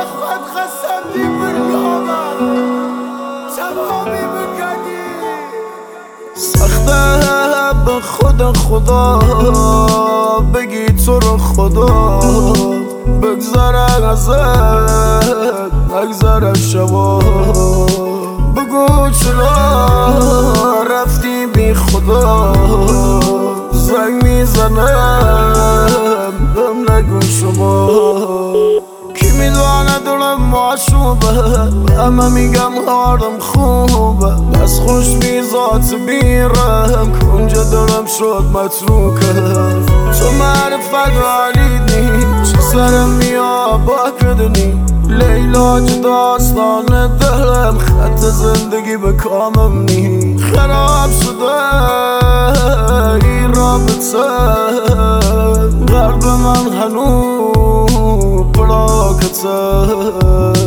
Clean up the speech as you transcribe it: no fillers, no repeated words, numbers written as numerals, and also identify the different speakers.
Speaker 1: خود خسمتی برگامم تمامی بگردی سخته به خدا بگی تو رو خدا بگذره ازت نگذره شبا بگو چرا رفتی بی خدا زنگ میزنم بهم نگو شما کی میدونه دلم معشوبه همه میگم حالم خوبه بس خوش میزات بیرم کنجا دلم شد متروکه تو معرفت علیدی چی سرم میا با کدنی لیلا داستان دلم خط زندگی به کامم نی خراب شده این رابطه قلب من هنو پراکته